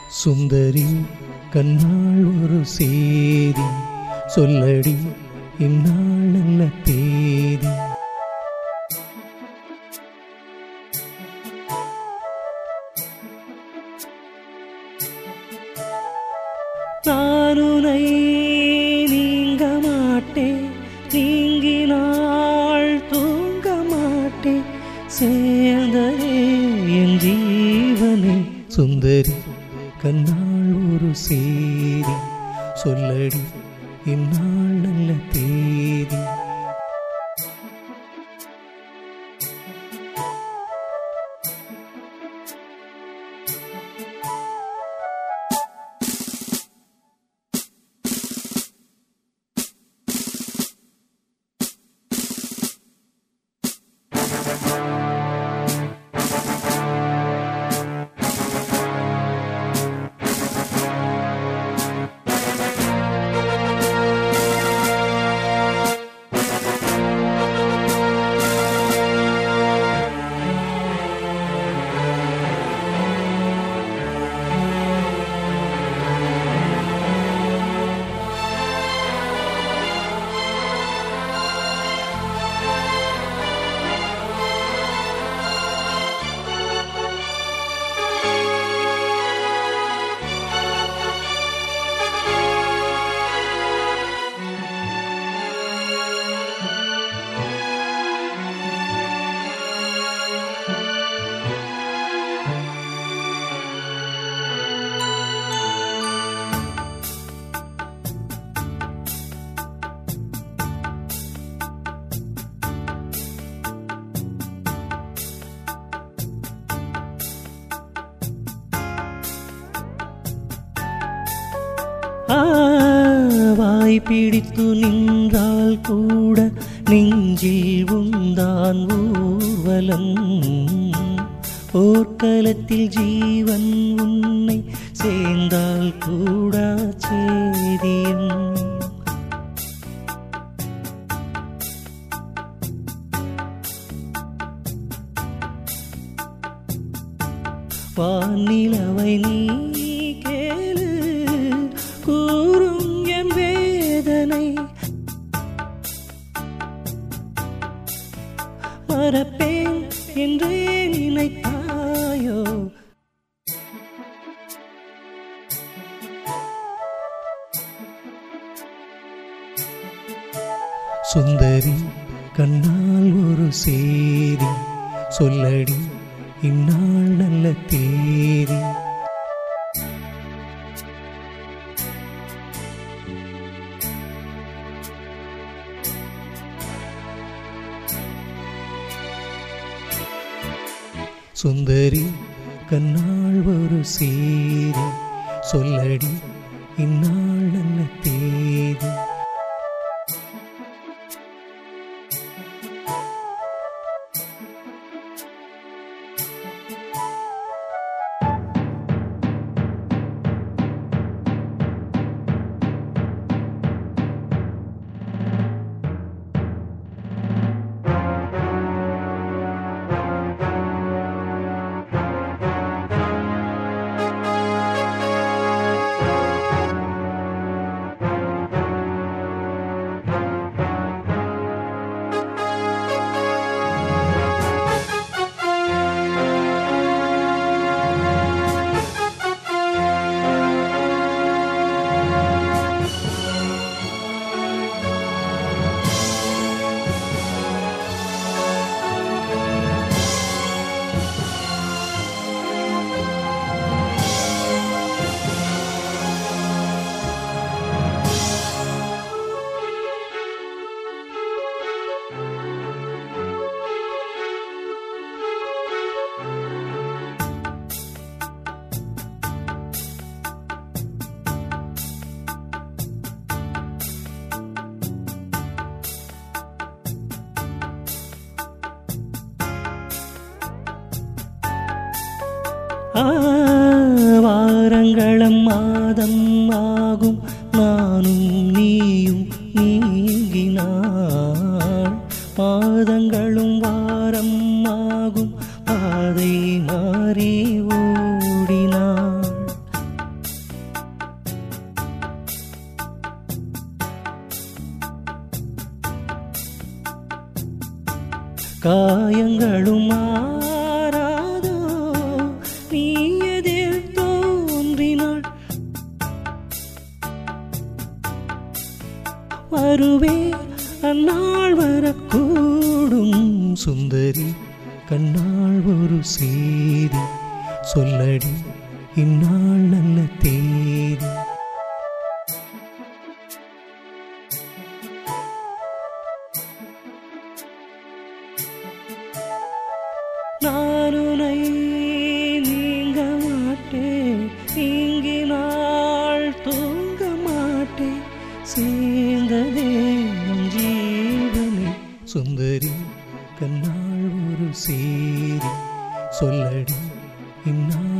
சுந்தரி கண்ணாள் ஒரு சேதி சொல்லடி இந்நாள் நல்ல தேதி. நானுனை நீங்க மாட்டேன், நீங்கினாள் தூங்க மாட்டேன், சேர்ந்ததே என் ஜீவனே. சுந்தரி கண்ணாள் ஒரு சேதி சொல்லடி இந்நாள் நல்ல தேதி. வாய் பிடித்து நின்றால் கூட நெஞ்சில் உந்தான் ஊர்வலம். போர்க்களத்தில் ஜீவன் உன்னை சேர்ந்தால் கூட சேதியம். வானிலவை நீ கேளு, கூறும் என் வேதனை மறப்பேன் என்றே நினைத்தாயோ. சுந்தரி கண்ணால் ஒரு சேதி சொல்லடி இந்நாள் நல்ல தேதி. சுந்தரி கண்ணாள் ஒரு சேதி சொல்லடி இந்நாள் நல்ல தேதி. வாரங்களும் மாதம் ஆகும், நானும் நீயும் நீங்கினாள். மாதங்களும் வாரம் ஆகும், பாதை மாறி ஓடினாள். காயங்களும் மாறாதோ நீ எதிர் தோன்றினாள் வருவே அந்நாள் வரக்கூடும் சுந்தரி கண்ணாள் ஒரு செய்தி சொல்லடி இந்நாள் நல்ல தேதி நான் உன்னை நீங்க மாட்டேன் நீங்கினாள் தூங்க மாட்டேன் சேர்ந்ததே நம் ஜீவனே சுந்தரி கண்ணாள் ஒரு சேரி சொல்லடி இந்நாள்